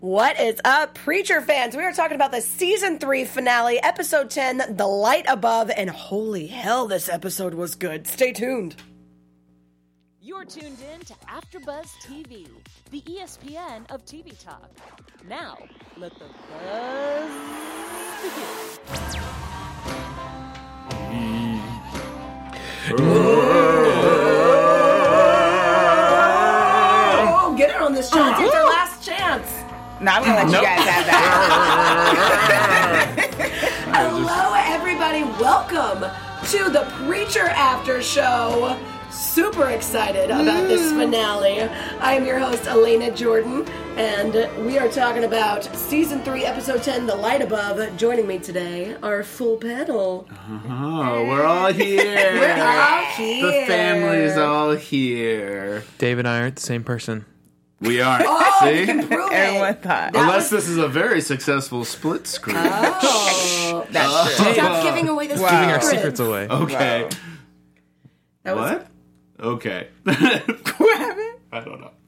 What is up, Preacher fans? We are talking about the Season 3 finale, Episode 10, The Light Above, and holy hell, this episode was good. Stay tuned. You're tuned in to AfterBuzz TV, the ESPN of TV talk. Now, let the buzz begin. Oh, get it on this chance. It's our last chance. No, I'm going to let you guys have that. Hello, everybody. Welcome to the Preacher After Show. Super excited about this finale. I am your host, Elena Jordan, and we are talking about Season 3, Episode 10, The Light Above. Joining me today, our full panel. Oh, we're all here. We're all here. The family's all here. Dave and I aren't the same person. We aren't. Oh, See? you can prove Everyone it. thought. Unless this is a very successful split screen. Oh, That's true. stop giving away the Giving our secrets. secrets away. Okay. That was- What? Okay. What happened? I don't know.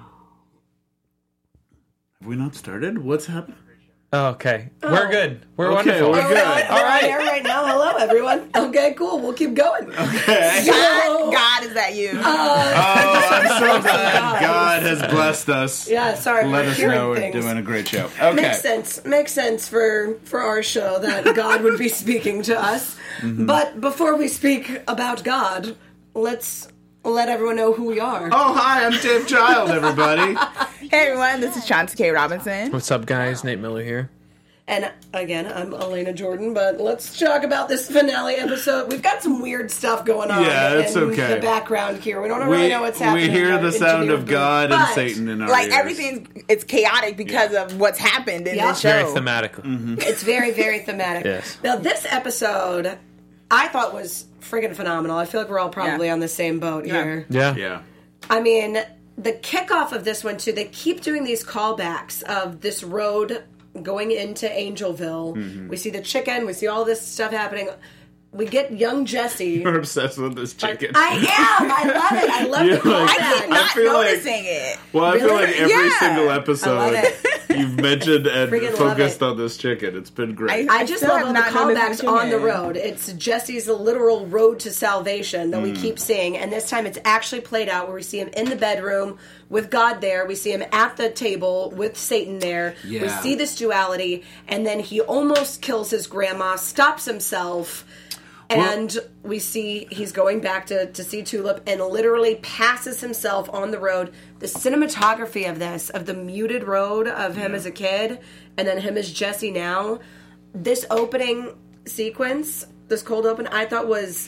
Have we not started? What's happened? Oh, okay. We're good. We're Okay, wonderful. we're good. All right, right now. Hello, everyone. Okay, cool. We'll keep going. Okay. God, is that you? Oh, I'm so glad God has blessed us. Yeah, sorry. Let we're us hearing know things. we're doing a great show. Okay. Makes sense for our show that God would be speaking to us. Mm-hmm. But before we speak about God, let's let everyone know who we are. Oh, hi, I'm Dave Child, everybody. Hey, everyone, this is Chauncey K. Robinson. What's up, guys? Nate Miller here. And again, I'm Elena Jordan, but let's talk about this finale episode. We've got some weird stuff going on it's in okay. the background here. We don't really know what's happening. We hear in the our sound engineer of God booth. and But Satan in our Like, ears. it's chaotic because of what's happened in this show. Very thematic. It's very, very thematic. Yes. Now, this episode, I thought was friggin' phenomenal. I feel like we're all probably on the same boat here. Yeah. Yeah. I mean, the kickoff of this one, too, they keep doing these callbacks of this road going into Angelville. Mm-hmm. We see the chicken. We see all this stuff happening. We get young Jesse. You're obsessed with this chicken. I am. I love it. I love the You're like- I keep callback. not feel like- noticing it. Well, I feel Really? like every Yeah. single I episode love it. you've mentioned and Friggin' love focused it. on this chicken. It's been great. I just still love all have the not noticed callbacks the on the chicken. road. It's Jesse's literal road to salvation that we keep seeing. And this time it's actually played out where we see him in the bedroom with God there. We see him at the table with Satan there. We Yeah. see this duality. And then he almost kills his grandma, stops himself. And we see he's going back to see Tulip and literally passes himself on the road. The cinematography of this, of the muted road of him as a kid, and then him as Jesse now, this opening sequence, this cold open, I thought was,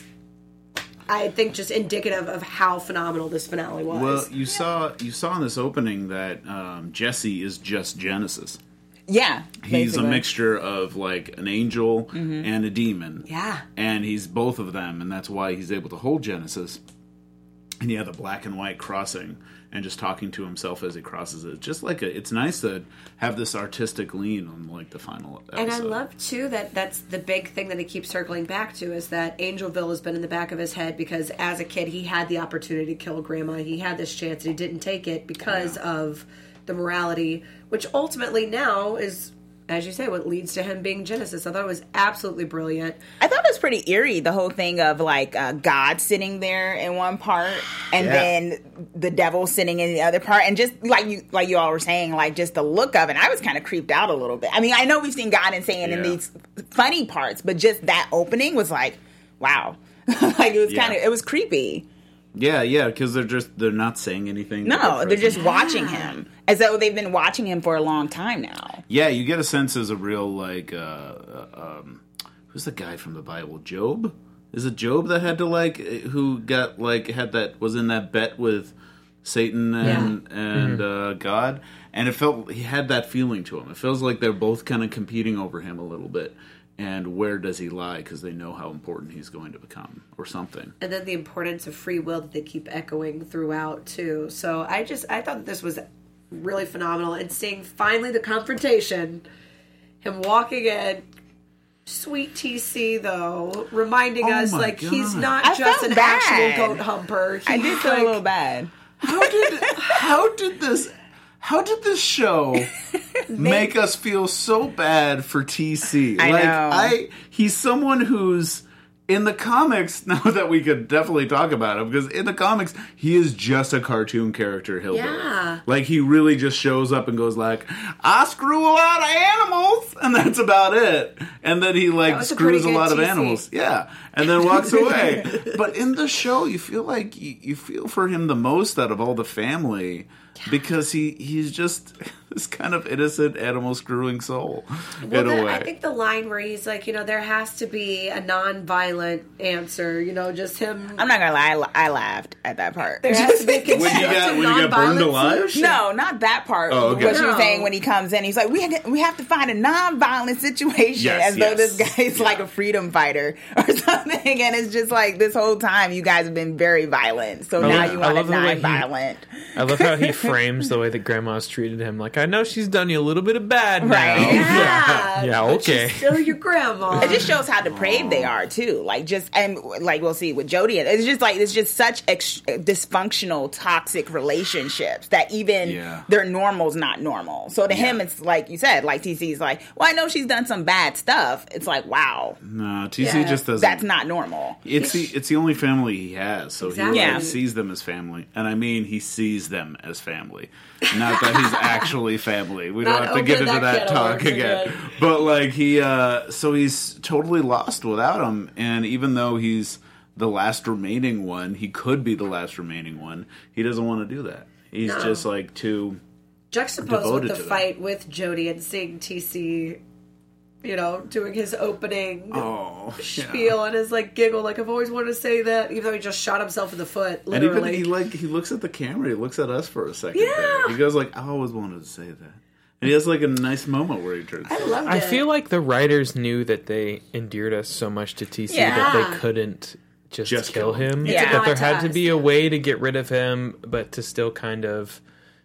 I think, just indicative of how phenomenal this finale was. Well, you saw in this opening that Jesse is just Genesis. Yeah. He's basically. a mixture of like an angel and a demon. Yeah. And he's both of them, and that's why he's able to hold Genesis. And yeah, the black and white crossing and just talking to himself as he crosses it. Just like it's nice to have this artistic lean on like the final episode. And I love, too, that that's the big thing that he keeps circling back to is that Angelville has been in the back of his head because as a kid he had the opportunity to kill Grandma. He had this chance and he didn't take it because of the morality, which ultimately now is, as you say, what leads to him being Genesis. I thought it was absolutely brilliant. I thought it was pretty eerie, the whole thing of like God sitting there in one part and then the devil sitting in the other part, and just like you all were saying, like just the look of it, I was kind of creeped out a little bit. I mean, I know we've seen God and Satan in these funny parts, but just that opening was like, wow. Like it was it was creepy. Yeah, because they're not saying anything. No, they're just watching him as though they've been watching him for a long time now. Yeah, you get a sense as a real like who's the guy from the Bible? Job? Is it Job that had to like who got like was in that bet with Satan and God? And it felt he had that feeling to him. It feels like they're both kind of competing over him a little bit. And where does he lie? Because they know how important he's going to become, or something. And then the importance of free will that they keep echoing throughout, too. So I thought this was really phenomenal. And seeing finally the confrontation, him walking in, sweet TC, though, reminding us, like, God. he's not I just felt an bad. actual goat humper. I did feel a little bad. How did this how did this show make us feel so bad for TC? I know. He's someone who's in the comics, now that we could definitely talk about him, because in the comics, he is just a cartoon character hillbilly. Yeah. Like, he really just shows up and goes like, I screw a lot of animals, and that's about it. And then he, like, screws a lot of animals. Yeah. And then walks away. But in the show, you feel like you feel for him the most out of all the family. Because he's just this kind of innocent animal screwing soul in a way. I think the line where he's like, there has to be a non-violent answer, just him. I'm not gonna lie, I laughed at that part. There has to be when you got burned alive? No, not that part. Oh, okay. What you were saying when he comes in, he's like, we have to find a non-violent situation, as though this guy's like a freedom fighter or something. And it's just like, this whole time you guys have been very violent, so now you want a non-violent. I love how he frames the way that Grandma's treated him. Like, I know she's done you a little bit of bad now. Right. Yeah. Yeah, but okay. she's still your grandma. It just shows how depraved they are too. Like, and we'll see with Jodie, it's just such dysfunctional, toxic relationships that even their normal's not normal. So to him, it's like you said, like TC's like, well, I know she's done some bad stuff. It's like, wow, no, TC just doesn't. That's not normal. It's the only family he has, so Exactly. he sees them as family, and I mean he sees them as family, not that he's actually family. We don't have to get into that talk again. But like he's totally lost without him, and even though he's the last remaining one, he could be the last remaining one. He doesn't want to do that. He's just like too juxtaposed with the fight with Jodie and seeing TC. Doing his opening spiel and his like giggle, like I've always wanted to say that, even though he just shot himself in the foot, literally. And even he looks at the camera, he looks at us for a second. There. He goes like, I always wanted to say that. And he has like a nice moment where he turns. I loved it. I feel like the writers knew that they endeared us so much to TC that they couldn't just kill him. Yeah. That there had to be a way to get rid of him, but to still kind of,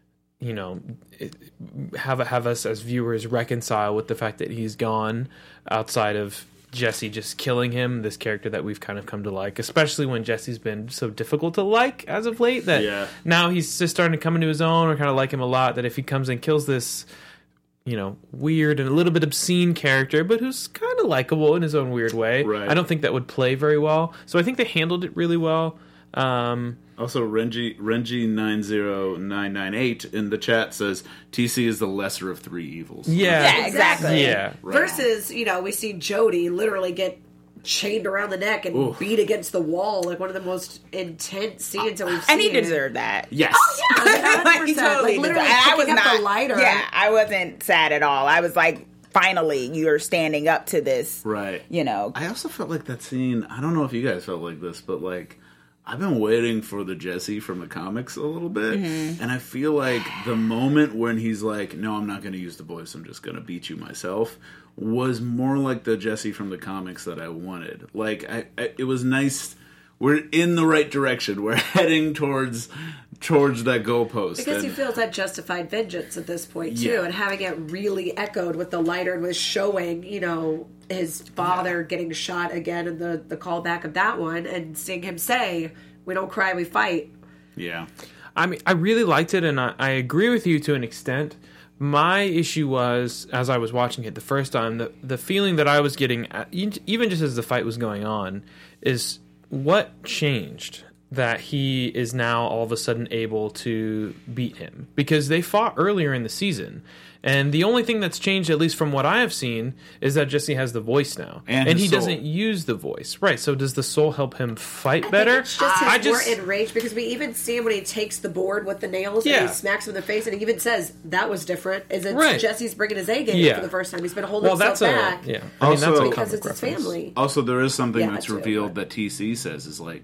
have us as viewers reconcile with the fact that he's gone, outside of Jesse just killing him, this character that we've kind of come to like, especially when Jesse's been so difficult to like as of late, that now he's just starting to come into his own. We kind of like him a lot, that if he comes and kills this, weird and a little bit obscene character, but who's kind of likable in his own weird way, I don't think that would play very well. So I think they handled it really well. Also, Renji90998 in the chat says TC is the lesser of three evils. Yeah, exactly. Yeah. Right. Versus, we see Jodie literally get chained around the neck and beat against the wall, like one of the most intense scenes that we've seen. And he deserved that. Yes. Oh, yeah, 100%. He totally literally deserved it. I was picking up not the lighter. Yeah, I wasn't sad at all. I was like, finally, you're standing up to this. Right. I also felt like that scene, I don't know if you guys felt like this, but like, I've been waiting for the Jesse from the comics a little bit, and I feel like the moment when he's like, no, I'm not going to use the voice, I'm just going to beat you myself, was more like the Jesse from the comics that I wanted. Like, it was nice. We're in the right direction. We're heading towards that goalpost. Because he feels that justified vengeance at this point, too, and having it really echoed with the lighter and was showing, his father getting shot again and the callback of that one, and seeing him say, we don't cry, we fight. Yeah. I mean, I really liked it, and I agree with you to an extent. My issue was, as I was watching it the first time, the feeling that I was getting, even just as the fight was going on, is what changed that he is now all of a sudden able to beat him? Because they fought earlier in the season. And the only thing that's changed, at least from what I have seen, is that Jesse has the voice now. And he doesn't use the voice. Right, so does the soul help him fight better? It's just more enraged, because we even see him when he takes the board with the nails and he smacks him in the face, and he even says, that was different. Jesse's bringing his A game for the first time. He's been holding himself back. I mean, that's because it's his family. Also, there is something that's revealed that TC says is like,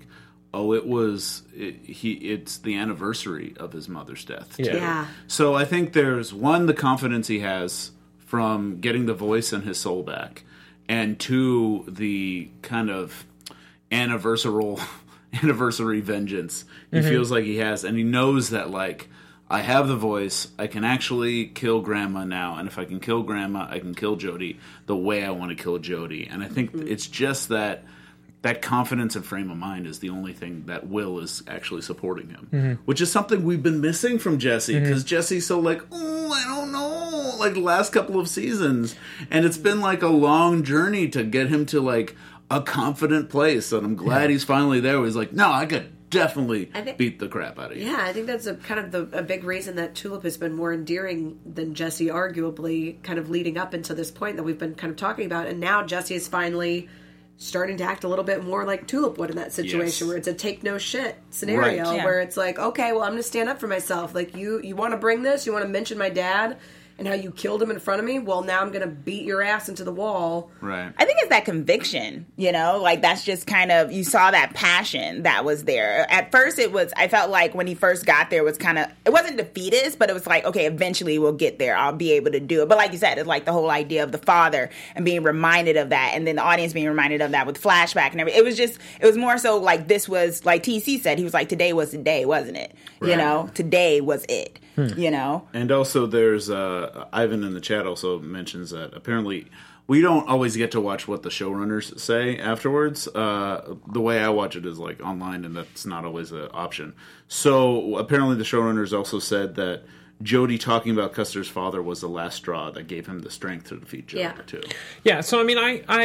it's the anniversary of his mother's death, too. Yeah. So I think there's, one, the confidence he has from getting the voice and his soul back, and two, the kind of anniversary vengeance he feels like he has, and he knows that, like, I have the voice, I can actually kill Grandma now, and if I can kill Grandma, I can kill Jodie the way I want to kill Jodie. And I think it's just that that confidence and frame of mind is the only thing that Will is actually supporting him, which is something we've been missing from Jesse, because Jesse's so like, oh, I don't know, like the last couple of seasons, and it's been like a long journey to get him to like a confident place, and I'm glad he's finally there. He's like, no, I could definitely beat the crap out of you. Yeah, I think that's a big reason that Tulip has been more endearing than Jesse, arguably, kind of leading up into this point that we've been kind of talking about. And now Jesse is finally starting to act a little bit more like Tulip would in that situation, where it's a take no shit scenario, where it's like, okay, well, I'm going to stand up for myself. Like, you want to bring this? You want to mention my dad and how you killed him in front of me? Well, now I'm going to beat your ass into the wall. Right. I think it's that conviction, you know? Like, that's just kind of, you saw that passion that was there. At first, I felt like when he first got there, was kind of, it wasn't defeatist, but it was like, okay, eventually we'll get there. I'll be able to do it. But like you said, it's like the whole idea of the father and being reminded of that, and then the audience being reminded of that with flashback and everything. It was more so like, this was, like TC said, he was like, today was the day, wasn't it? Right. You know? Today was it. You know? And also there's Ivan in the chat also mentions that apparently we don't always get to watch what the showrunners say afterwards. The way I watch it is like online, and that's not always an option. So apparently the showrunners also said that Jody talking about Custer's father was the last straw that gave him the strength to defeat Jody too. Yeah, so I mean,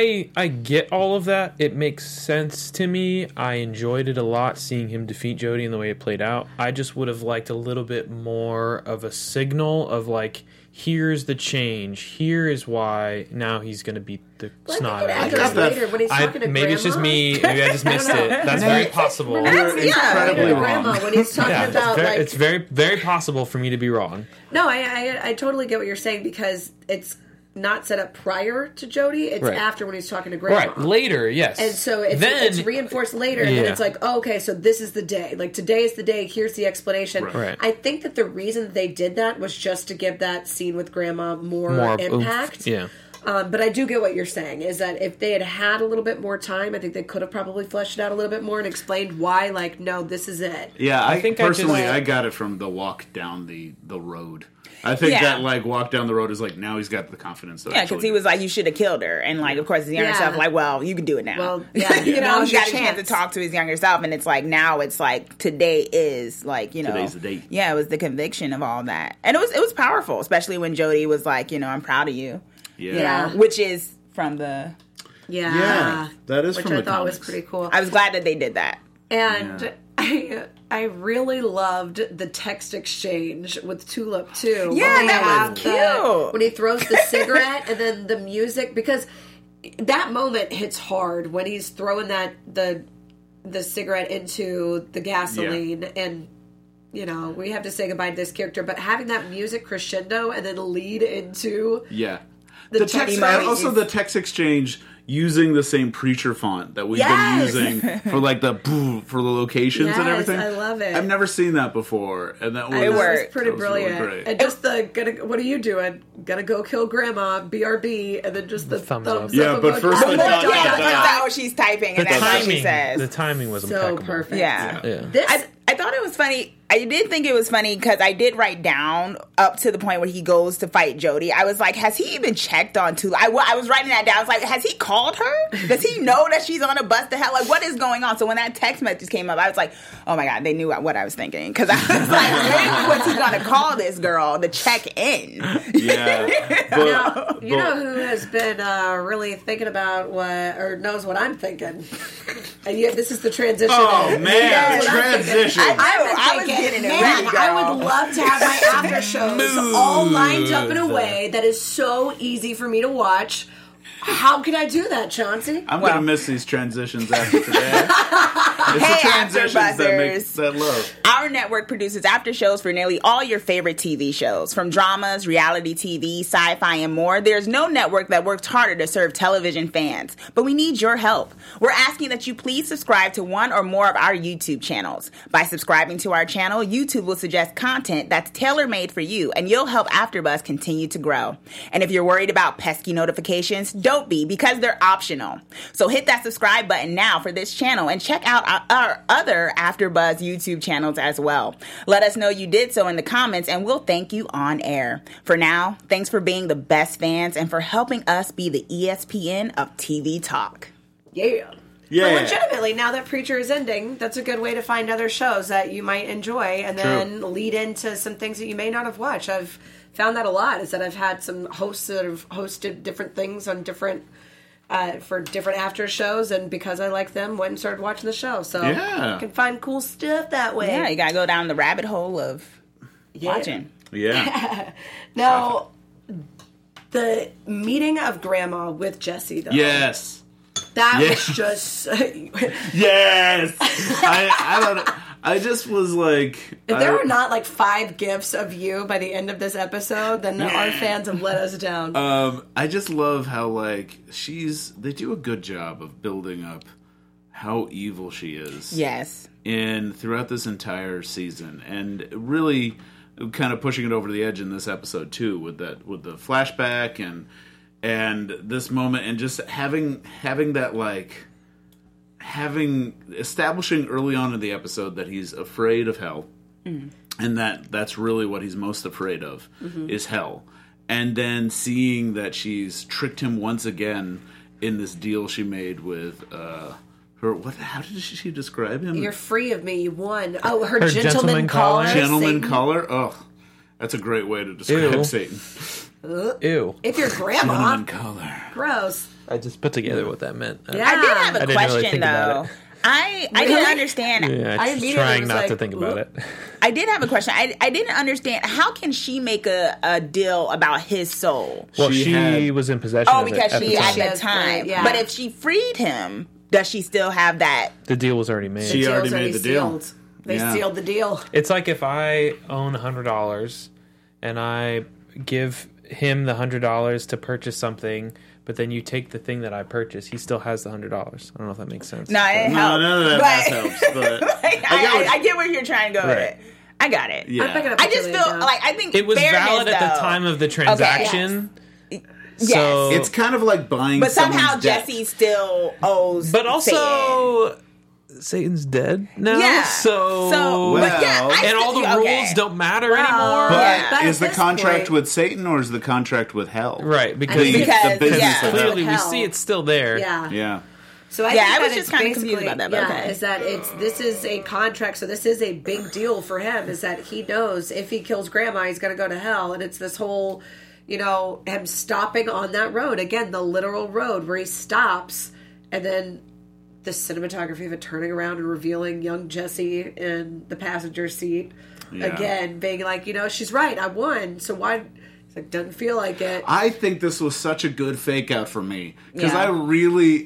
I get all of that. It makes sense to me. I enjoyed it a lot, seeing him defeat Jody and the way it played out. I just would have liked a little bit more of a signal of like, here's the change. Here is why now he's going to beat the snot out of later when he's talking to maybe Grandma. it's just me. Maybe I just missed it. That's very possible. Incredibly wrong. Grandma, when he's talking about it's very, very possible for me to be wrong. No, I totally get what you're saying, because it's not set up prior to Jody. It's after, when he's talking to Grandma. Right, later, yes. And so it's reinforced later, and then it's like, oh, okay, so this is the day. Like, today is the day. Here's the explanation. Right. I think that the reason that they did that was just to give that scene with Grandma more impact. Oomph. Yeah. But I do get what you're saying, is that if they had had a little bit more time, I think they could have probably fleshed it out a little bit more and explained why, like, no, this is it. Yeah, I think personally, I got it from the walk down the road. I think that, like, walk down the road is like, now he's got the confidence. Yeah, because he was like, you should have killed her. And, like, of course, his younger self, like, well, you can do it now. Well, yeah, you know, he got a chance chance to talk to his younger self. And it's like, now it's like, today is, like, you know. Today's the date. Yeah, it was the conviction of all that. And it was powerful, especially when Jody was like, you know, I'm proud of you. Yeah. You know, which is from the... Yeah, that is which from the I thought comics. was pretty cool. I was glad that they did that. And I really loved the text exchange with Tulip too. Yeah, when they that was cute. When he throws the cigarette and then the music, because that moment hits hard when he's throwing the cigarette into the gasoline, and you know, we have to say goodbye to this character, but having that music crescendo and then lead into the text, and also the text exchange using the same Preacher font that we've been using for like the locations and everything. I love it. I've never seen that before, and that was, pretty brilliant. Really great. And just what are you doing? Gonna go kill Grandma, BRB, and then just the thumbs up. Yeah, but first that's how she's typing, and that's what she says. The timing was so impeccable. perfect. Yeah. I thought it was funny. I did think it was funny because I did write down up to the point where he goes to fight Jody. I was like, has he even checked on Tulip? I was writing that down. I was like, has he called her? Does he know that she's on a bus to hell? Like, what is going on? So when that text message came up, I was like, oh my God, they knew what I was thinking. Because I was like, when was he going to call this girl to check in? Yeah. Now, you know who has been really thinking about or knows what I'm thinking? And this is the transition. Oh, man, transition. I was getting it ready, girl. I would love to have my after shows all lined up in a way that is so easy for me to watch. How can I do that, Chauncey? I'm going to miss these transitions after today. It's the transitions that make that love. Our network produces after shows for nearly all your favorite TV shows. From dramas, reality TV, sci-fi, and more, there's no network that works harder to serve television fans. But we need your help. We're asking that you please subscribe to one or more of our YouTube channels. By subscribing to our channel, YouTube will suggest content that's tailor-made for you, and you'll help AfterBuzz continue to grow. And if you're worried about pesky notifications, don't be, because they're optional. So hit that subscribe button now for this channel and check out our other AfterBuzz YouTube channels as well. Let us know you did so in the comments and we'll thank you on air. For now, thanks for being the best fans and for helping us be the ESPN of TV talk. Yeah. Yeah. But legitimately, now that Preacher is ending, that's a good way to find other shows that you might enjoy and then lead into some things that you may not have watched. I've found that a lot, is that I've had some hosts that have hosted different things on different for different after shows, and because I like them, went and started watching the show. So you can find cool stuff that way. Yeah, you gotta go down the rabbit hole of watching. Yeah. Now, the meeting of Grandma with Jesse, though. Yes. That was just... Yes. I don't know. I just was like... If there were not like 5 gifts of you by the end of this episode, then our fans have let us down. I just love how like they do a good job of building up how evil she is. Yes. Throughout this entire season, and really kind of pushing it over the edge in this episode too, with the flashback and this moment, and just having that like establishing early on in the episode that he's afraid of hell, and that's really what he's most afraid of is hell, and then seeing that she's tricked him once again in this deal she made with how did she describe him? You're free of me, you won. Oh, her gentleman caller. caller. Caller? Oh, that's a great way to describe Ew. Satan. Ew. If you're Grandma. Gentleman caller. Gross. I just put together what that meant. Yeah. I did have a I didn't really question think about though. it. I Really? didn't understand. Yeah, I just immediately trying was not to like, think about it. I did have a question. I didn't understand, how can she make a deal about his soul? Well, She she had- was in possession Oh, of it because at she the at time. She the has time. right, yeah. But if she freed him, does she still have that? The deal was already made. She The already deal's made the deal. sealed. They Yeah. sealed the deal. It's like if I own $100 and I give him the $100 to purchase something, but then you take the thing that I purchased, he still has the $100. I don't know if that makes sense. No, it No, helps. none of that helps. But I get where you're trying to go with Right. it. I got it. Yeah. I'm picking up I what just you're feel laying down. like I think It was fairness, valid at the though. time of the transaction. Yes. So, It's kind of like buying But somehow someone's debt. Jesse still owes. but Satan. also, Satan's dead now. Yeah. So, but yeah, Well- I and all the still- okay. rules don't matter Well, anymore. But Yeah. But is at the this contract point- with Satan or is the contract with hell? Right, because The Because, business yeah. of hell. clearly we Hell. see it's still there. Yeah. Yeah. So I Yeah, think I was that just it's kinda confused basically- about that, but yeah, okay. is that this is a contract, so this is a big deal for him, is that he knows if he kills Grandma, he's going to go to hell, and it's this whole, him stopping on that road, again, the literal road where he stops, and then the cinematography of it turning around and revealing young Jesse in the passenger seat, Yeah. again, being like, she's right, I won, so why... It's like, doesn't feel like it. I think this was such a good fake out for me because Yeah. I really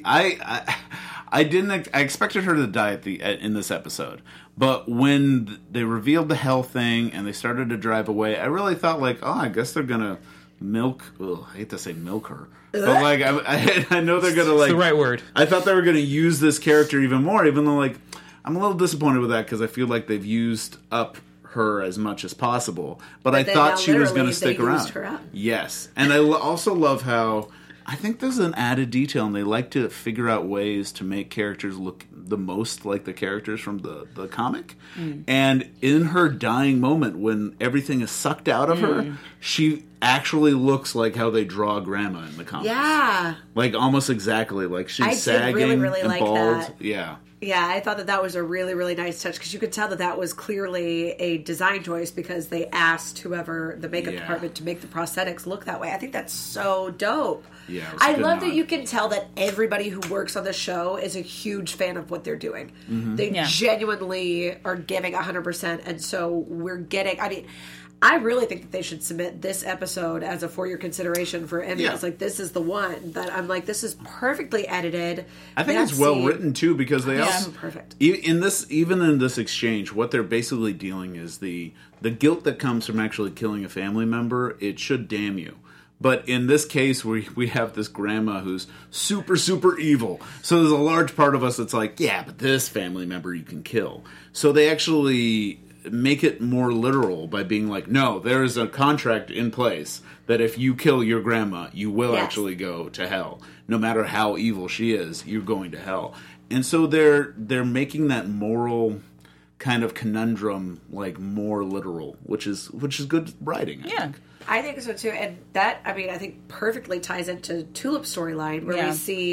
I didn't I expected her to die in this episode, but when they revealed the hell thing and they started to drive away, I really thought like, oh, I guess they're gonna milk. Ugh, I hate to say milk her, but like I know they're gonna like the right word. I thought they were gonna use this character even more, even though like I'm a little disappointed with that because I feel like they've used up her as much as possible, but I then thought now she was going literally to stick they around. used her up. Yes, and I also love how I think there's an added detail, and they like to figure out ways to make characters look the most like the characters from the comic. And in her dying moment, when everything is sucked out of her, she actually looks like how they draw Grandma in the comics. Yeah. Like almost exactly like she's I did sagging really, really and like bald. that. Yeah. Yeah, I thought that was a really, really nice touch because you could tell that was clearly a design choice because they asked whoever the makeup Yeah. department to make the prosthetics look that way. I think that's so dope. Yeah, it was a I good love nod. that you can tell that everybody who works on the show is a huge fan of what they're doing. They Yeah. genuinely are giving 100%, and so we're getting. I mean, I really think that they should submit this episode as a for your consideration for Emmys. Yeah. Like, this is the one that I'm like, this is perfectly edited. I think That it's well scene- written too because they Yeah, also perfect. even in this exchange, what they're basically dealing is the guilt that comes from actually killing a family member. It should damn you. But in this case, we have this grandma who's super, super evil. So there's a large part of us that's like, yeah, but this family member you can kill. So they actually make it more literal by being like, no, there is a contract in place that if you kill your grandma, you will Yes. actually go to hell. No matter how evil she is, you're going to hell. And so they're making that moral kind of conundrum like more literal, which is good writing. I think. I think so too, and that I think perfectly ties into Tulip's storyline where Yeah. we see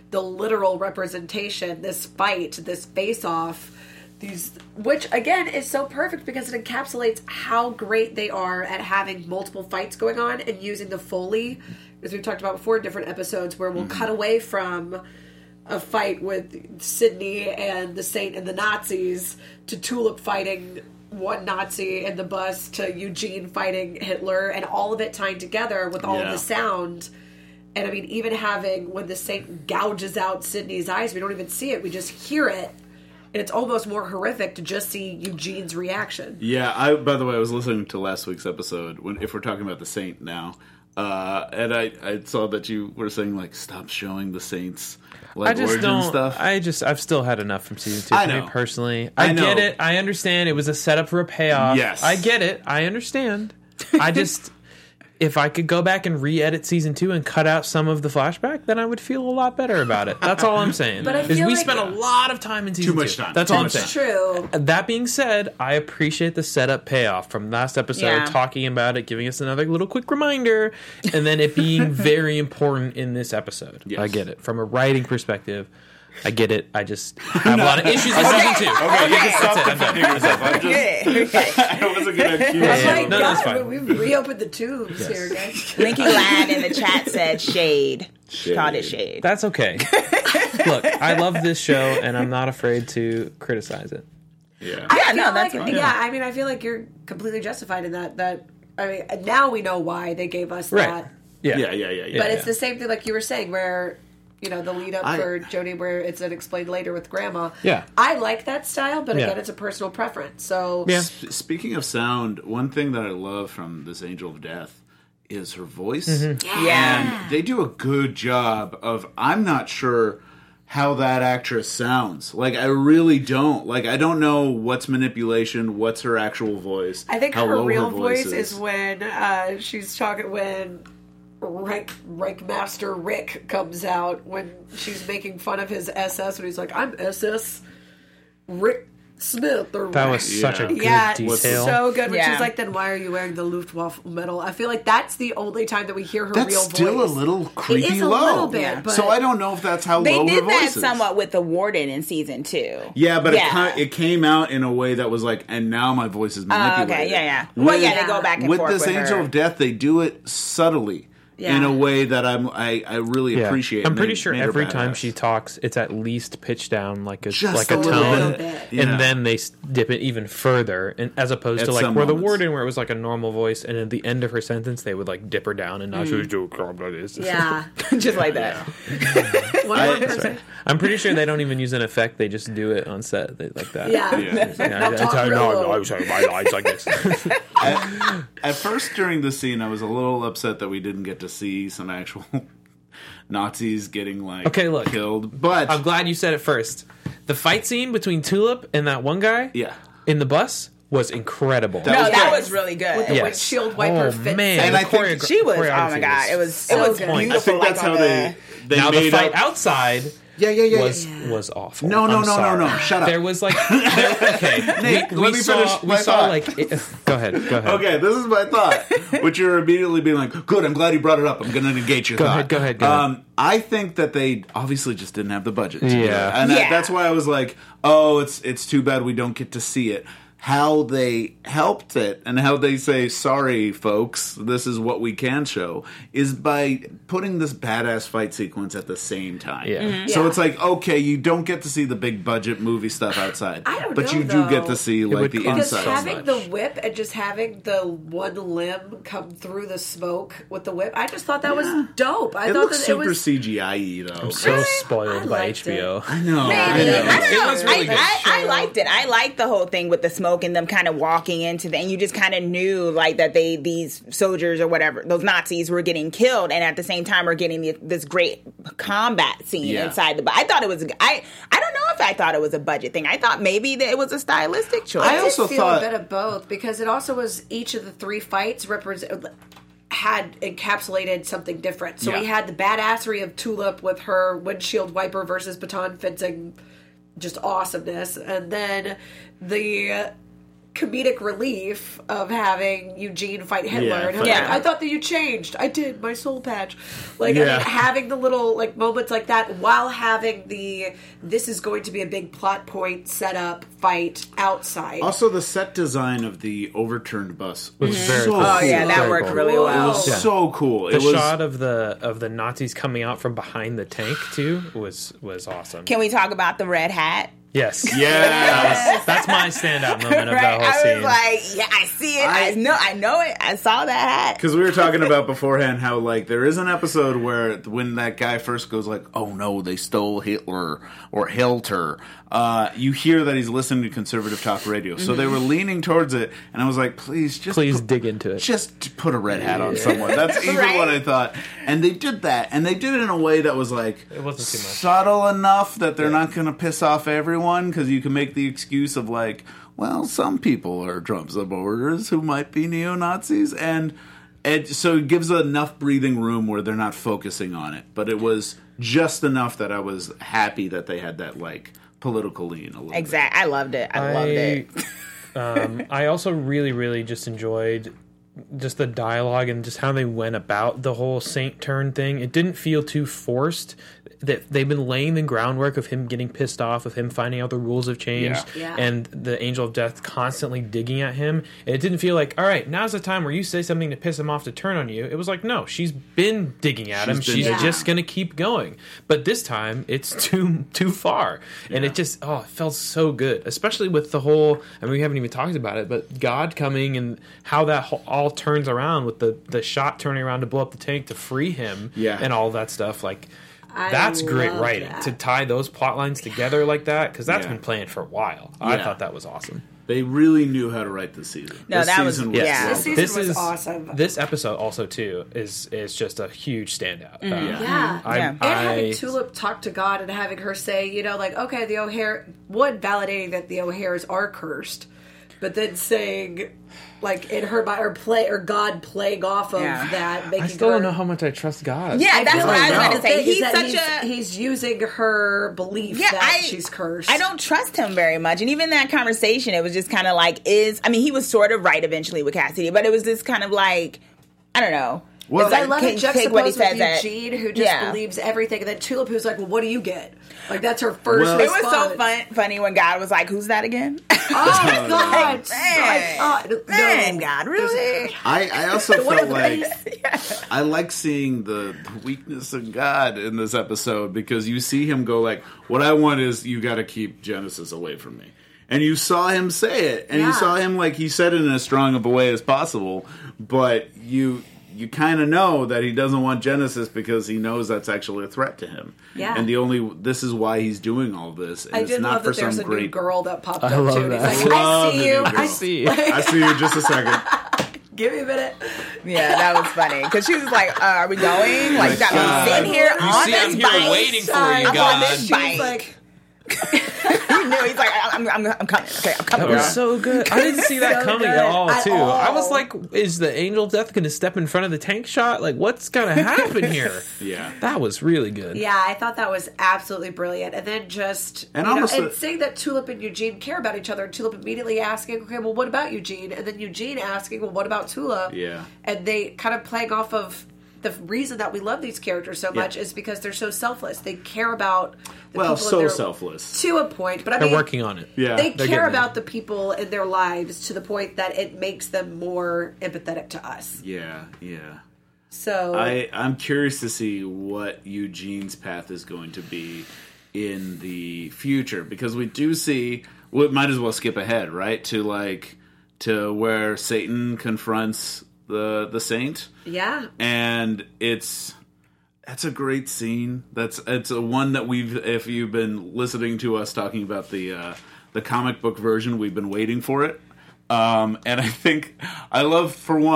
the literal representation, this fight, this face-off, which again is so perfect because it encapsulates how great they are at having multiple fights going on and using the Foley, as we've talked about before in different episodes, where we'll cut away from a fight with Sydney and the Saint and the Nazis to Tulip fighting one Nazi in the bus to Eugene fighting Hitler, and all of it tied together with all of the sound. And I mean, even having when the Saint gouges out Sydney's eyes, we don't even see it, we just hear it. And it's almost more horrific to just see Eugene's reaction. Yeah, by the way, I was listening to last week's episode, if we're talking about the Saint now, and I saw that you were saying, like, stop showing the Saints, like, origin stuff. I've still had enough from season 2 I for know. me personally. I I know. get it. I understand. It was a setup for a payoff. Yes. I get it. I understand. I just... If I could go back and re-edit season 2 and cut out some of the flashback, then I would feel a lot better about it. That's all I'm saying. But I Is feel we like- spent a lot of time in season 2. Too much time. That's Too all I'm much saying. It's true. That being said, I appreciate the setup payoff from last episode, Yeah. talking about it, giving us another little quick reminder, and then it being very important in this episode. Yes. I get it. From a writing perspective, I get it. I just have a lot of issues with season 2. Okay, you can stop That's it. I'm done. defending yourself. I'm just, I wasn't going to accuse Oh Yeah. my you. No, that's God, fine. we've reopened the tubes here, guys. Linky Lad in the chat said shade. She called it shade. That's okay. Look, I love this show, and I'm not afraid to criticize it. Yeah. I Yeah, feel no, that's like, fine. yeah, I mean, I feel like you're completely justified in that. That I mean, now we know why they gave us that. Yeah. Yeah. But it's the same thing, like you were saying, where the lead up for Jodie, where it's explained later with Grandma. Yeah. I like that style, but again, Yeah. it's a personal preference. So Yeah. Speaking of sound, one thing that I love from this Angel of Death is her voice. Yeah. And they do a good job of, I'm not sure how that actress sounds. Like, I really don't. Like, I don't know what's manipulation, what's her actual voice. I think how her low real voice is when she's talking when Reichmaster Rick comes out, when she's making fun of his SS, when he's like, "I'm SS Rick Smith." Or That was such a good yeah, detail. so good. When Yeah. she's like, "Then why are you wearing the Luftwaffe medal?" I feel like that's the only time that we hear her That's real still voice. a little creepy It is a low. little bit, but so I don't know if that's how They low her did voice that is. somewhat with the Warden in season 2. Yeah, but Yeah. it came out in a way that was like, and now my voice is Oh, manipulated. okay, yeah. Well, yeah, they go back and With forth this with Angel her. of Death, they do it subtly Yeah. in a way that I really Yeah. appreciate. I'm and pretty they sure made her every time badass. she talks, it's at least pitched down like a Just like a a little tone, bit. Yeah. and then they dip it even further, and as opposed At to like some where the moments. Warden, where it was like a normal voice, and at the end of her sentence, they would like dip her down, and now she was doing this. yeah. Just like that. One more person. I'm pretty sure they don't even use an effect; they just do it on set like that. Yeah. Yeah. Yeah, talk real low. I'm sorry, my lines like this. At first, during the scene, I was a little upset that we didn't get to see some actual Nazis getting like Okay, look. killed. But I'm glad you said it first. The fight scene between Tulip and that one guy, yeah, in the bus was incredible. That No, was that good. was really good. With the Yes. windshield wiper Oh fit. man, And the I think choreo- She was, oh choreography my god, it was so beautiful. good. I think like that's on how they Now the made fight up. outside Yeah. was awful. No, I'm sorry. no. Shut up. There was like okay. Nate, we let me saw finish we my saw thought. like go ahead. Okay, this is my thought. Which you're immediately being like, good, I'm glad you brought it up. I'm going to negate your thought. Go ahead. I think that they obviously just didn't have the budget to do Yeah. it. And Yeah. that's why I was like, oh, it's too bad we don't get to see it. How they helped it and how they say, sorry, folks, this is what we can show, is by putting this badass fight sequence at the same time. Yeah. Mhm. So Yeah. it's like, okay, you don't get to see the big budget movie stuff outside. I don't but know, you do get though. to see like would the cost Because inside. so having much. the whip and just having the one limb come through the smoke with the whip, I just thought that was dope. I It thought looks that super it was CGI-y though. so I spoiled by liked HBO. I know. Maybe. I know. I don't know. It was really good. I liked it. I liked the whole thing with the smoke and them kind of walking into the, and you just kind of knew like that these soldiers or whatever, those Nazis were getting killed, and at the same time we're getting this great combat scene Yeah. inside the. I thought it was. I don't know if I thought it was a budget thing. I thought maybe that it was a stylistic choice. I I also did feel thought- a bit of both because it also was each of the three fights had encapsulated something different. So Yeah. we had the badassery of Tulip with her windshield wiper versus baton fencing, just awesomeness, and then the comedic relief of having Eugene fight Hitler. Yeah, And he's yeah. like, I thought that you changed. I did. My soul patch. Like, Yeah. I mean, having the little, like, moments like that while having this is going to be a big plot point setup fight outside. Also, the set design of the overturned bus Was very so cool. Oh yeah, cool. that Very worked cool. really It well. was so cool. The It was shot of the Nazis coming out from behind the tank too was awesome. Can we talk about the red hat? Yes, yes. that's my standout moment of Right? the whole I scene. was like, yeah, I see it. I know it. I saw that hat. Because we were talking about beforehand how, like, there is an episode where when that guy first goes like, oh no, they stole Hitler or Hilter, you hear that he's listening to conservative talk radio. So they were leaning towards it, and I was like, please dig into it. Just put a red hat on someone. That's even Right? what I thought. And they did that, and they did it in a way that was like It wasn't too much. subtle enough that they're not going to piss off everyone, because you can make the excuse of like, well, some people are Trump supporters who might be neo-Nazis, and so it gives enough breathing room where they're not focusing on it. But it was just enough that I was happy that they had that, like, political lean a little bit. Exactly. I loved it. I loved it. I also really, really just enjoyed just the dialogue and just how they went about the whole Saint turn thing. It didn't feel too forced. That they've been laying the groundwork of him getting pissed off, of him finding out the rules have changed, Yeah. and the Angel of Death constantly digging at him. And it didn't feel like, all right, now's the time where you say something to piss him off to turn on you. It was like, no, she's been digging at him. She's been She's digging. just going to keep going. But this time, it's too far. And it just, it felt so good. Especially with the whole, I mean, we haven't even talked about it, but God coming and how that all turns around with the shot turning around to blow up the tank to free him and all that stuff. Like, that's great love writing that. to tie those plot lines together like that, because that's Yeah. been playing for a while. I Yeah. thought that was awesome. They really knew how to write this season. No, This that was- season yeah. well This season done. was awesome. This episode also too is just a huge standout. Yeah. I, Yeah. And having I, Tulip talk to God and having her say, you know, like, okay, the O'Hare, validating that the O'Hares are cursed, but then saying, like, in her mind, or God playing off of Yeah. that, making I still her, don't know how much I trust God. Yeah, that's feel what I was like going to the say. thing He's is that such a. he's using her belief Yeah, that she's cursed. I don't trust him very much. And even that conversation, it was just kind of like, he was sort of right eventually with Cassidy, but it was just kind of like, I don't know. Well, It's I like, love it take what he juxtaposed says with at- Eugene, who just Yeah. believes everything, and then Tulip, who's like, well, what do you get? Like, that's her first Well- It response. was so funny when God was like, who's that again? Oh, God. Man. Man, God, really? I also What felt a like face. I like seeing the weakness of God in this episode, because you see him go like, what I want is you got to keep Genesis away from me. And you saw him say it. And Yeah. you saw him, like, he said it in as strong of a way as possible. But you kind of know that he doesn't want Genesis because he knows that's actually a threat to him. Yeah. And this is why he's doing all this. And I it's did not love for that there's some a new great girl that popped up, love too. And he's that. like, I Love see the you. new girl. I see. I see you in just a second. Give me a minute. Yeah, that was funny. Because she was like, are we going? Like, you got me sitting here You on see, this I'm here bike. waiting for you, I'm on God. this She was bike. like, He knew. He's like, I'm coming. Okay, I'm coming. That was girl. so good. I didn't see that So coming good. at all, At too. I was all. like, is the Angel of Death going to step in front of the tank shot? Like, what's going to happen here? Yeah. That was really good. yeah, I thought that was absolutely brilliant. And then just, And you know, almost and a- saying that Tulip and Eugene care about each other, and Tulip immediately asking, okay, well, what about Eugene? And then Eugene asking, well, what about Tulip? Yeah. And they kind of playing off of the reason that we love these characters so much is because they're so selfless. They care about the Well, people in so their, selfless. to a point, but I They're mean, working on it. Yeah. they They're care getting about the people in their lives to the point that it makes them more empathetic to us. Yeah, yeah. So I'm curious to see what Eugene's path is going to be in the future, because we do see, we might as well skip ahead, right? To where Satan confronts the saint. yeah, And that's a great scene. It's a one that if you've been listening to us talking about the comic book version, we've been waiting for it. And I think I love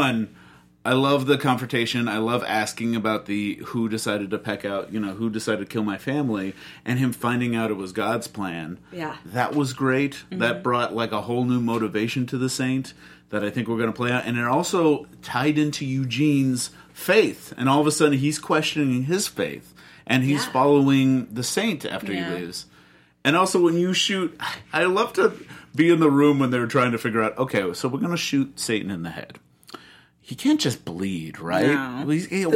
the confrontation. I love asking about who decided to peck out, who decided to kill my family, and him finding out it was God's plan. Yeah. That was great. That brought like a whole new motivation to the saint that I think we're going to play out. And it also tied into Eugene's faith. And all of a sudden he's questioning his faith. And he's following the saint after he leaves. And also when you shoot, I love to be in the room when they were trying to figure out, okay, so we're going to shoot Satan in the head. He can't just bleed, right? No.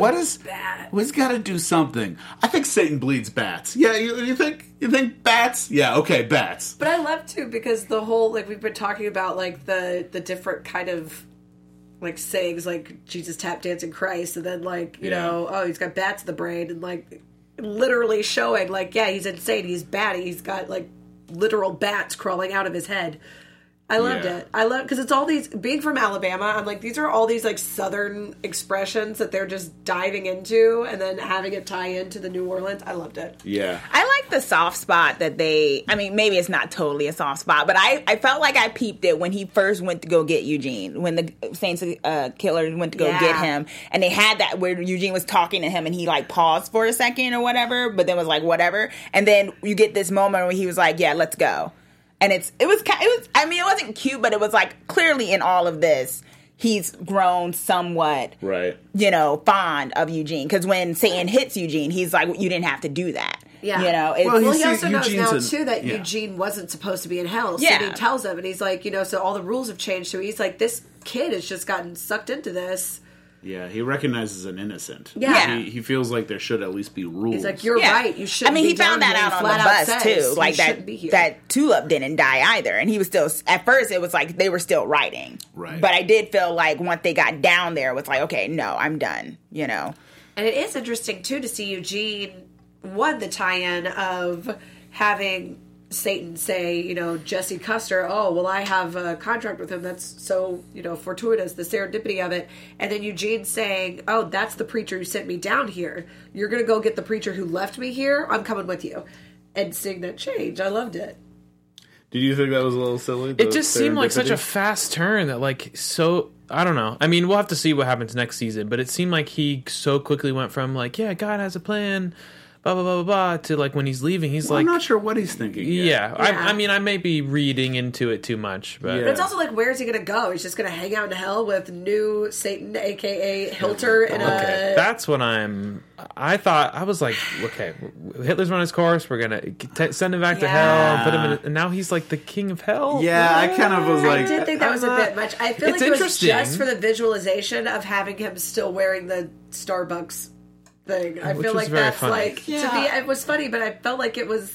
He's got to do something. I think Satan bleeds bats. Yeah, you think bats? Yeah, okay, bats. But I love too because the whole we've been talking about the different kind of sayings like Jesus tap dancing Christ, and then you know, oh, he's got bats in the brain, and literally showing he's insane, he's batty, he's got literal bats crawling out of his head. I loved it. I love because it's all these being from Alabama. I'm these are all these Southern expressions that they're just diving into, and then having it tie into the New Orleans. I loved it. Yeah, I like the soft spot that I mean, maybe it's not totally a soft spot, but I felt like I peeped it when he first went to go get Eugene, when the Saints killer went to go get him, and they had that where Eugene was talking to him, and he paused for a second or whatever, but then was whatever, and then you get this moment where he was yeah, let's go. And it was I mean, it wasn't cute, but it was clearly in all of this, he's grown somewhat, right? You know, fond of Eugene. Because when Satan hits Eugene, he's you didn't have to do that. Yeah. You know, he also knows now, too, that Eugene wasn't supposed to be in hell. So he tells him, and he's you know, so all the rules have changed. So he's this kid has just gotten sucked into this. Yeah, he recognizes an innocent. Yeah. He feels there should at least be rules. He's you're right. You shouldn't. I mean, be he found that out on the bus too. That Tulip didn't die either, and he was still. At first, it was they were still riding. Right. But I did feel once they got down there, it was okay, no, I'm done. You know. And it is interesting too to see Eugene the tie-in of having Satan say, you know, Jesse Custer, oh, well, I have a contract with him. That's so, you know, fortuitous, the serendipity of it. And then Eugene saying, oh, that's the preacher who sent me down here. You're going to go get the preacher who left me here. I'm coming with you. And seeing that change, I loved it. Did you think that was a little silly? It just seemed like such a fast turn that so, I don't know. I mean, we'll have to see what happens next season, but it seemed like he so quickly went from yeah, God has a plan, blah, blah, blah, blah, to when he's leaving, he's I'm not sure what he's thinking yet. Yeah. I mean, I may be reading into it too much, but... But it's also where's he going to go? He's just going to hang out in hell with new Satan, a.k.a. Hilter, in a... That's what I thought, I was okay, Hitler's run his course, we're going to send him back to hell, and put him in... And now he's the king of hell? Yeah, I kind of was I did think that was a bit much. I feel it was just for the visualization of having him still wearing the Starbucks thing. I feel that's funny. to me it was funny, but I felt like it was.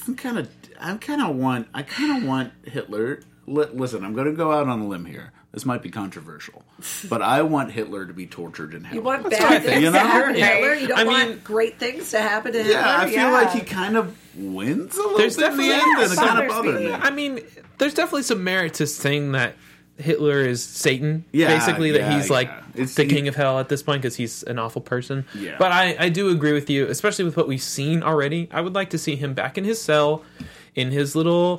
I kind of want Hitler. Listen, I'm going to go out on a limb here. This might be controversial, but I want Hitler to be tortured in hell. You want bad things to happen to Hitler. You don't want great things to happen to Hitler. Yeah, I feel like he kind of wins a little bit in the end, and it kind of bothered me. I mean, there's definitely some merit to saying that Hitler is Satan, yeah, basically, that he's the king of hell at this point because he's an awful person. Yeah. But I do agree with you, especially with what we've seen already. I would like to see him back in his cell, in his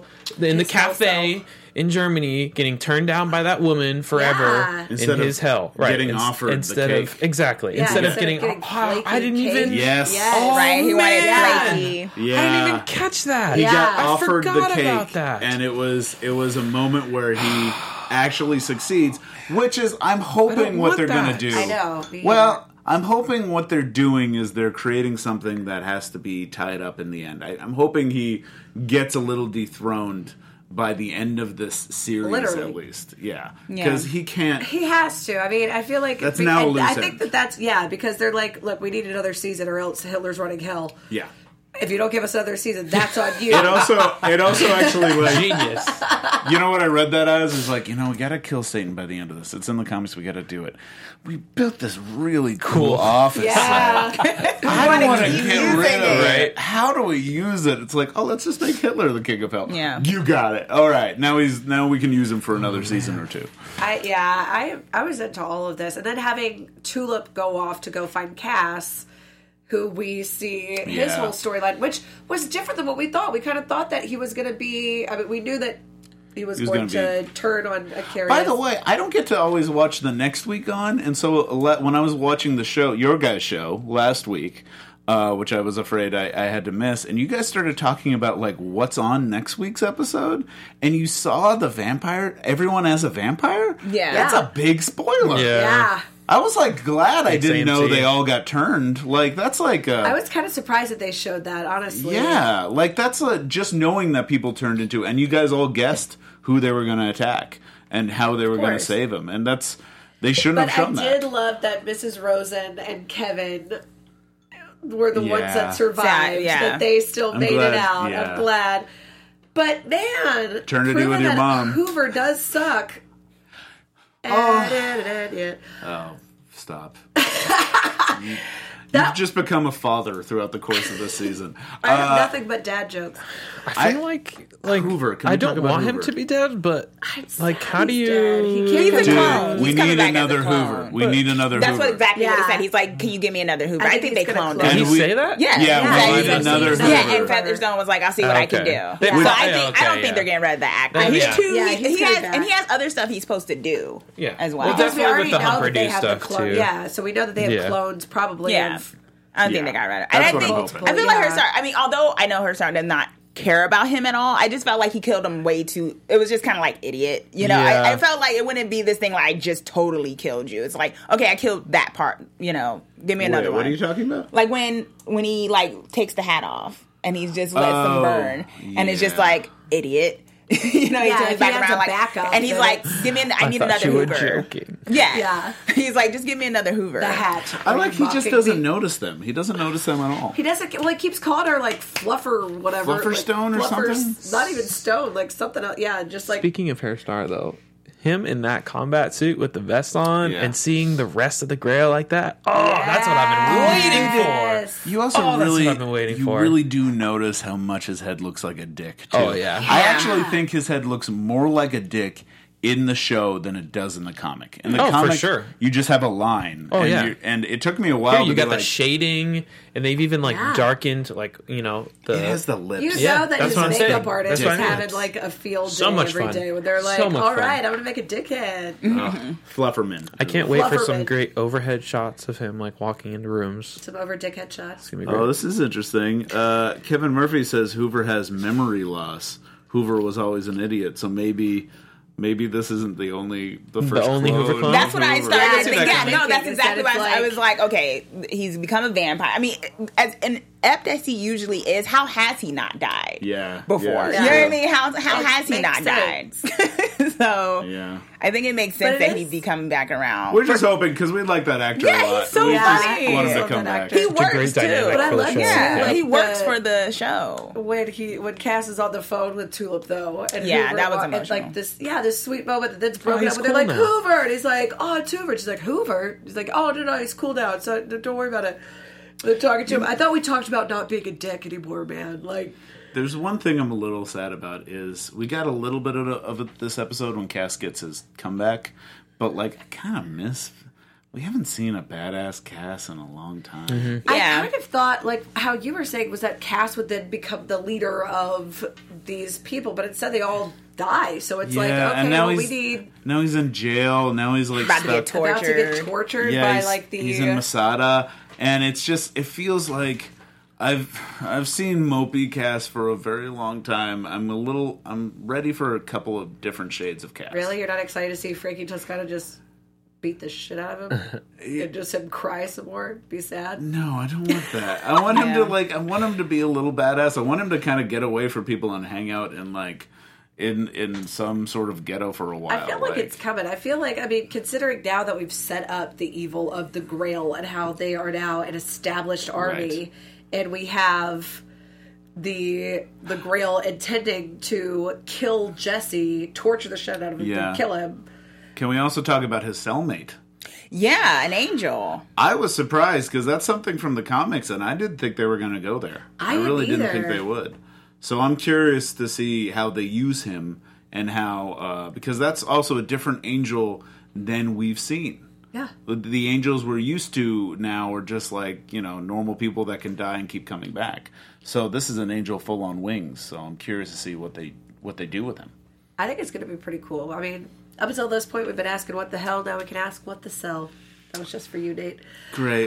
the cafe in Germany, getting turned down by that woman forever in his hell. Right. Getting offered instead the of cake. Exactly. Yeah, instead of getting I didn't even... Yes. Oh, right, he wanted flaky. Yeah. I didn't even catch that. He got offered I forgot the cake, about that. and it was a moment where he actually succeeds, which is I'm hoping what they're going to do. I know. Well, I'm hoping what they're doing is they're creating something that has to be tied up in the end. I'm hoping he gets a little dethroned by the end of this series, at least. Yeah. Because he can't... He has to. I mean, I feel like... That's now a loose I think that's... Yeah, because they're look, we need another season or else Hitler's running hell. Yeah. If you don't give us another season, that's on you. It also actually genius. You know what I read that as is we gotta kill Satan by the end of this. It's in the comics. We gotta do it. We built this really cool office. Yeah. I don't want to get rid of it. How do we use it? It's let's just make Hitler the king of hell. Yeah. You got it. All right. Now we can use him for another season or two. I was into all of this, and then having Tulip go off to go find Cass, who we see his whole storyline, which was different than what we thought. We kind of thought that he was going to be... I mean, we knew that he was going to turn on Icarius. By the way, I don't get to always watch the next week on, and so when I was watching the show, your guys' show, last week, which I was afraid I had to miss, and you guys started talking about what's on next week's episode, and you saw the vampire, everyone as a vampire? Yeah. That's a big spoiler. Yeah. I was like glad I Thanks, didn't know AMC. they all got turned. Like that's like I was kind of surprised that they showed that, honestly. yeah, like that's just knowing that people turned into, and you guys all guessed who they were going to attack and how they were going to course. save him, and they shouldn't But have shown I that. did love that Mrs. Rosen and Kevin were the ones Yeah. that survived. Yeah. That they still made glad, it out. yeah. I'm glad. But man, Turn to do proving with your that mom. Hoover does suck. Yeah. Oh, stop. You've just become a father throughout the course of this season. I have nothing but dad jokes. I feel like Hoover. Can we I talk don't about want him Hoover? to be dead, but like, how do He's you? dead. He can't He's a come Dude, back. clone. we He's coming need back as a another clone. Hoover. We need another That's Hoover. what exactly what he Yeah. said. He's like, "Can you give me another Hoover?" I I think think he's they gonna cloned clone him. Did he we- say that? Yeah, Yeah, yeah, we he's need like- another Yeah, Hoover. and Featherstone was like, "I'll see what I can do." Okay. So Yeah. I don't Okay, think yeah. they're getting rid of the actor. Then, He's yeah. too. Yeah, he's he coming has, back. and he has other stuff he's supposed to do. Yeah. as well. Well, Because we definitely already with the know that they Humperdew have the stuff, clone. too. Yeah, so we know that they have Yeah. clones probably. Yeah. Of, I don't think Yeah. they got rid of it. That's And what I I'm think hoping. I feel like Yeah. her star. I mean, although I know her star did not care about him at all, I just felt like he killed him way too. It was just kind of like idiot, you know. Yeah. I felt like it wouldn't be this thing like I just totally killed you. It's like, okay, I killed that part. You know, give me another Wait, one. what are you talking about? Like when he like takes the hat off and he's just lets them Oh, burn, and it's just yeah. like idiot. You know, Yeah, he turns if back he has around a like, backup, and he's then like, it's- "Give me, I need thought another you were Hoover." joking. Yeah, Yeah. He's like, "Just give me another Hoover." the hat. I like he just Mocking doesn't me. notice them. He doesn't notice them at all. He doesn't. Well, he keeps calling her like Fluffer, whatever. Flufferstone or like, Fluffer- something? Not even Stone, like something else. Yeah, just like Speaking of Hairstar, though, him in that combat suit with the vest on Yeah. and seeing the rest of the Grail like that, that's what I've been waiting for. Yes. You also Oh, that's really, what I've been waiting you for. really do notice how much his head looks like a dick. Too. Oh, yeah. I actually think his head looks more like a dick in the show than it does in the comic. In the Oh, for comic, sure. you just have a line. Oh, and yeah. and it took me a while. Here, you to got be the like, shading, and they've even like Yeah. darkened, like the. It has the lips. you Yeah, know that that's his what I'm makeup saying. artist That's is what I mean. having like a field So day much every fun. day when they're like, So much "All fun. right, I'm gonna make a dickhead." Flufferman. I can't wait for some Flufferman. great overhead shots of him like walking into rooms. Some over dickhead shots. It's gonna be great. Oh, this is interesting. Kevin Murphy says Hoover has memory loss. Hoover was always an idiot, so maybe this isn't the first only clone Hoover clone? That's what I Hoover. started Yeah, to I think. think Yeah, that no, makes that's sense. exactly That why it's I was like, okay, he's become a vampire. I mean, as inept as he usually is, how has he not died? Yeah, before. yeah. You know what I mean? How has he makes not died? So Yeah. I think it makes But sense it that is- he'd be coming back around. We're just hoping because we like that actor a Yeah, lot. he's so we funny. just want him Yeah. to come back. He a works great too. dynamic But I for the love show. it. Yeah, Like he works the- for the show. When Cass is on the phone with Tulip though, and Yeah, Hoover, that was and, emotional. like this sweet moment that's broken he's up. And they're cool like now. Hoover, and he's like, "Oh, it's Hoover." She's like, "Hoover." He's like, "Oh, no, he's cool now, so don't worry about it." They're talking to him. I thought we talked about not being a dick anymore, man. Like, There's one thing I'm a little sad about is we got a little bit of it this episode when Cass gets his comeback, but like I kind of miss. We haven't seen a badass Cass in a long time. I Yeah. kind of thought, like how you were saying, was that Cass would then become the leader of these people, but instead they all die. So it's like, okay, and now well, we he's need now he's in jail. Now he's like About to get stuck. about to get Tortured. tortured Yeah, by he's, like the he's in Masada, and it's just it feels like I've seen Mopey Cass for a very long time. I'm ready for a couple of different shades of Cass. Really? You're not excited to see Frankie Toscano just beat the shit out of him? And just him cry some more? Be sad? No, I don't want that. I want him to I want him to be a little badass. I want him to kind of get away from people and hang out in like in some sort of ghetto for a while. I feel like it's coming. I feel like, I mean, considering now that we've set up the evil of the Grail and how they are now an established army, Right. and we have the Grail intending to kill Jesse, torture the shit out of him, Yeah. and kill him. Can we also talk about his cellmate? Yeah, an angel. I was surprised because that's something from the comics, and I didn't think they were going to go there. I really didn't didn't think either. they would. So I'm curious to see how they use him and how because that's also a different angel than we've seen. Yeah. The angels we're used to now are just like normal people that can die and keep coming back. So this is an angel full on wings. So I'm curious to see what they do with him. I think it's going to be pretty cool. I mean, up until this point, we've been asking what the hell. Now we can ask what the cell. That was just for you, Nate. Great.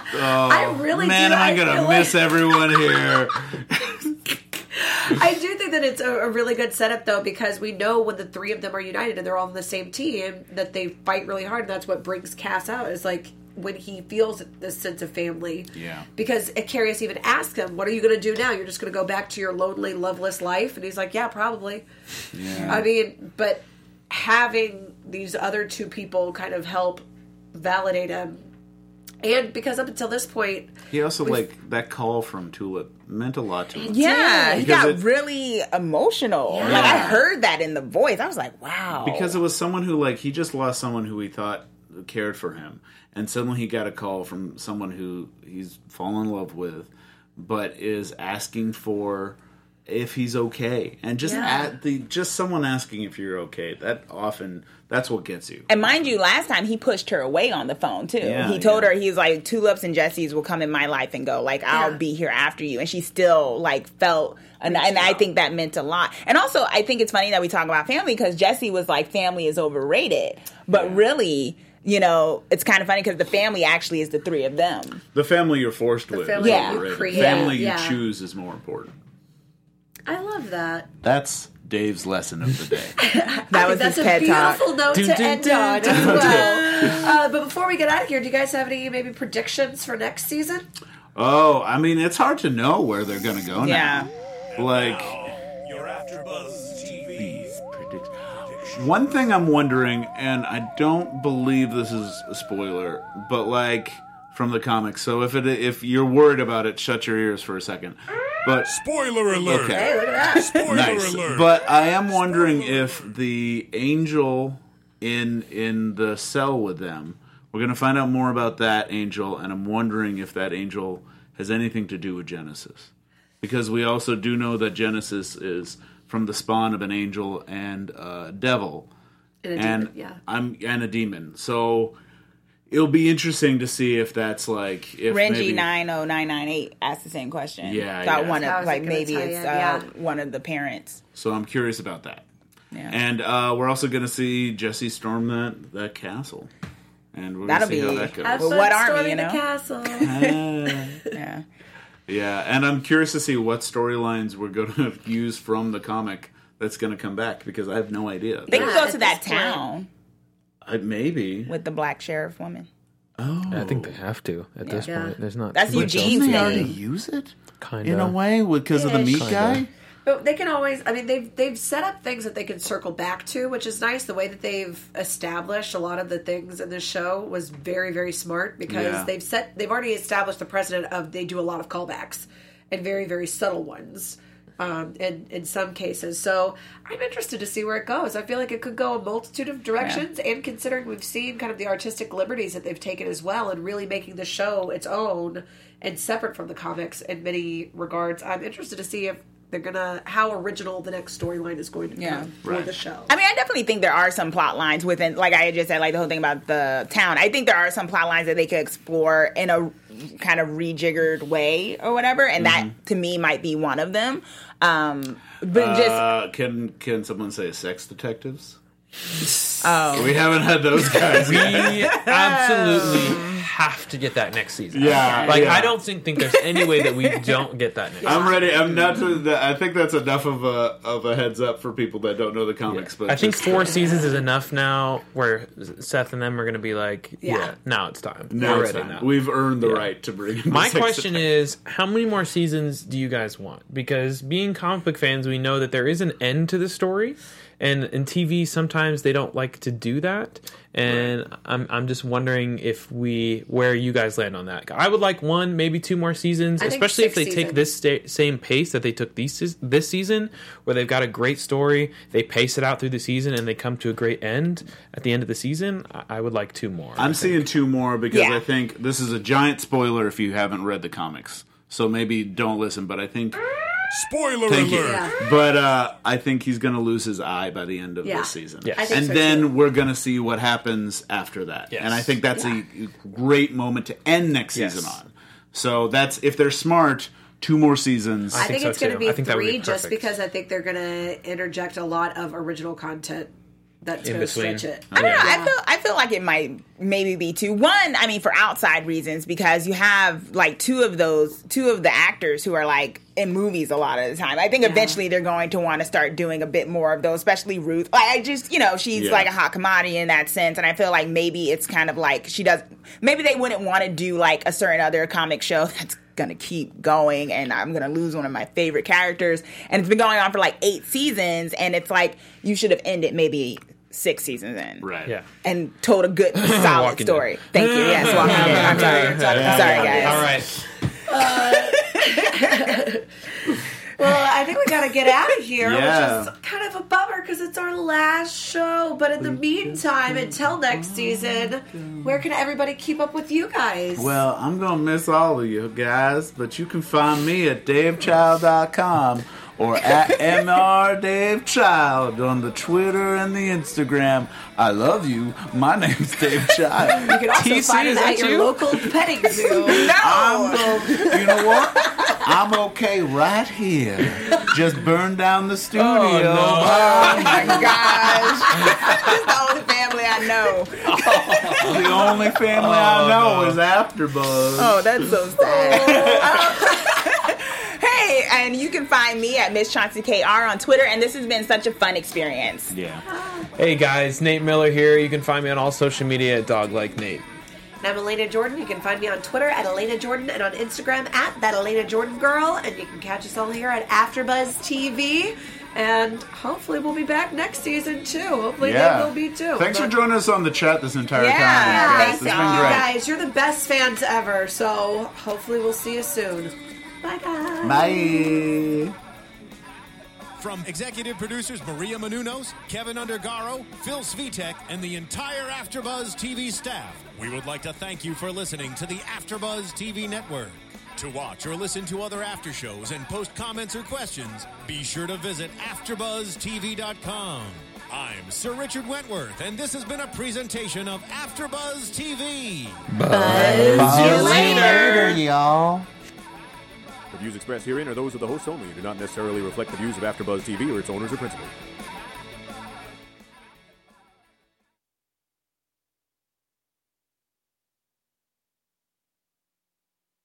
I really Man, do. am I feel gonna like- miss everyone here? I do think that it's a really good setup, though, because we know when the three of them are united and they're all on the same team, that they fight really hard, and that's what brings Cass out, is like when he feels this sense of family. Yeah. Because Icarius even asks him, what are you going to do now? You're just going to go back to your lonely, loveless life? And he's like, yeah, probably. Yeah. I mean, but having these other two people kind of help validate him. And because up until this point... He also, like, that call from Tulip meant a lot to him. Yeah, he Because got it- really emotional. Like, I heard that in the voice. I was like, wow. Because it was someone who, like, he just lost someone who he thought cared for him. And suddenly he got a call from someone who he's fallen in love with, but is asking for if he's okay. And just just someone asking if you're okay, that's what gets you. And mind you, last time he pushed her away on the phone too. Yeah, He told yeah. her, he's like, Tulips and Jesse's will come in my life and go. Like, I'll be here after you. And she still like felt, and I think that meant a lot. And also, I think it's funny that we talk about family because Jesse was like, family is overrated, but really, you know, it's kind of funny because the family actually is the three of them. The family you're forced with family is you overrated. create, The family yeah. you choose is more important. I love that. That's Dave's lesson of the day. That was That's his a TED talk. beautiful note Dun, to dun, end dun, on dun, as dun, well. But before we get out of here, do you guys have any maybe predictions for next season? Oh, I mean, it's hard to know where they're going to go Yeah. now. Like, Your AfterBuzz TV. one thing I'm wondering, and I don't believe this is a spoiler, but like from the comics. So if you're worried about it, shut your ears for a second. But Spoiler alert. okay. Hey, look at that. Spoiler Nice. alert. But I am wondering if the angel in the cell with them, we're going to find out more about that angel, and I'm wondering if that angel has anything to do with Genesis. Because we also do know that Genesis is from the spawn of an angel and a devil. And a demon, And a demon. So it'll be interesting to see if that's like if Renji maybe 90998 asked the same question. Yeah, About yeah. one How of is it like gonna maybe tie it's in? Yeah. one of the parents. So I'm curious about that. Yeah. And we're also going to see Jesse storm that castle. And we're going to That'll see how be- that goes. Have Well, fun what army, storming you know? the castle. Yeah. Yeah, and I'm curious to see what storylines we're going to use from the comic that's going to come back, because I have no idea. They can Yeah, go at to that this point. town Maybe. with the black sheriff woman. I think they have to at this Yeah. point. There's not. That's too much Eugene's else. Didn't they thing. already use it? Kinda. In a way, because of the meat Ish. guy? But they can always, I mean, they've set up things that they can circle back to, which is nice. The way that they've established a lot of the things in this show was very, very smart, because Yeah. they've already established the precedent of they do a lot of callbacks and very, very subtle ones. In some cases. So I'm interested to see where it goes. I feel like it could go a multitude of directions, and considering we've seen kind of the artistic liberties that they've taken as well, and really making the show its own and separate from the comics in many regards, I'm interested to see if they're gonna, how original the next storyline is going to become for Right. the show. I mean, I definitely think there are some plot lines within, like I just said, like the whole thing about the town. I think there are some plot lines that they could explore in a kind of rejiggered way or whatever, and that to me might be one of them. But just Can someone say sex detectives? oh, We haven't had those guys. We absolutely have to get that next season. Yeah, Like, yeah. I don't think there's any way that we don't get that next I'm ready. I'm not. I think that's enough of a heads up for people that don't know the comics. But I think just- 4 seasons is enough now where Seth and them are going to be like, yeah, now it's time. now We're it's ready time. now. We've earned the right to bring. In My the sex question detectives. is, how many more seasons do you guys want? Because being comic book fans, we know that there is an end to the story, and in TV sometimes they don't like to do that. And I'm just wondering where you guys land on that. I would like 1, maybe 2 more seasons, I think especially if 6 they take this same pace that they took this season, where they've got a great story, they pace it out through the season, and they come to a great end at the end of the season. I would like 2 more. I'm seeing 2 more because Yeah. I think this is a giant spoiler if you haven't read the comics. So maybe don't listen. But I think. Spoiler Thank you. alert. Yeah. But I think he's going to lose his eye by the end of Yeah. this season. Yes. I think And so, then too. we're going to see what happens after that. Yes. And I think that's Yeah. a great moment to end next Yes. season on. So that's, if they're smart, 2 more seasons. I think so, it's going to too. be I think that would 3 be just perfect. because I think they're going to interject a lot of original content that's In going to between. stretch it. I don't know. Yeah. I feel like it might maybe be two. One, I mean, for outside reasons, because you have like two of the actors who are like in movies a lot of the time. I think eventually they're going to want to start doing a bit more of those, especially Ruth. Like, I just, she's like a hot commodity in that sense, and I feel like maybe it's kind of like maybe they wouldn't want to do like a certain other comic show that's gonna keep going, and I'm gonna lose one of my favorite characters, and it's been going on for like 8 seasons, and it's like you should have ended maybe 6 seasons in, Right. Yeah. and told a good solid Walking story. Thank you. Yes, Walking Dead. I'm sorry, guys. All right. Well, I think we got to get out of here, Yeah. which is kind of a bummer because it's our last show. But in the meantime, until next season, where can everybody keep up with you guys? Well, I'm going to miss all of you guys, but you can find me at DaveChild.com or at MRDaveChild on the Twitter and the Instagram. I love you. My name's Dave Child. you can also TC, find is it at that your you? local petting zoo. You know what? I'm okay right here. Just burn down the studio. Oh my gosh. This is the only family I know. The only family I know is AfterBuzz. Oh, that's so sad. Hey, and you can find me at Miss Chauncey KR on Twitter, and this has been such a fun experience. Yeah. Hey guys, Nate Miller here. You can find me on all social media at Dog Like Nate. And I'm Elena Jordan. You can find me on Twitter at Elena Jordan and on Instagram at That Elena Jordan Girl. And you can catch us all here at AfterBuzz TV. And hopefully we'll be back next season too. Hopefully they will be too. Thanks for But- joining us on the chat this entire Yeah, time. Yeah, thanks, It's been thank you great. guys. You're the best fans ever. So hopefully we'll see you soon. Bye guys. Bye. From executive producers Maria Menounos, Kevin Undergaro, Phil Svitek, and the entire AfterBuzz TV staff, we would like to thank you for listening to the AfterBuzz TV network. To watch or listen to other after shows and post comments or questions, be sure to visit AfterBuzzTV.com. I'm Sir Richard Wentworth, and this has been a presentation of AfterBuzz TV. See you later, y'all. The views expressed herein are those of the host only and do not necessarily reflect the views of AfterBuzz TV or its owners or principals.